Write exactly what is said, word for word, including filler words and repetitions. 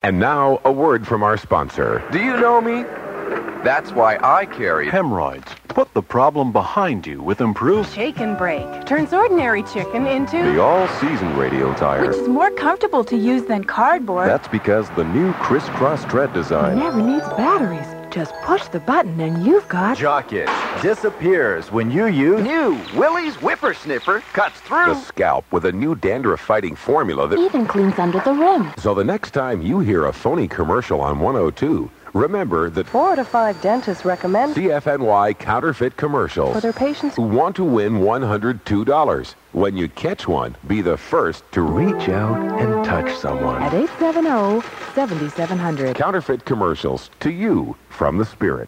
And now, a word from our sponsor. Do you know me? That's why I carry Hemorrhoids. Put the problem behind you with improved Shake and Break. Turns ordinary chicken into the all-season radial tire, which is more comfortable to use than cardboard. That's because the new crisscross tread design it never needs batteries. Just push the button and you've got Jockey disappears when you use new Willie's Whippersnipper. Cuts through the scalp with a new dandruff-fighting formula that even cleans under the rim. So the next time you hear a phony commercial on one oh two, remember that Four to five dentists recommend C F N Y counterfeit commercials for their patients who want to win one hundred two dollars. When you catch one, be the first to reach out and touch someone. At eight seven zero, seven seven zero zero. Counterfeit commercials to you from the Spirit.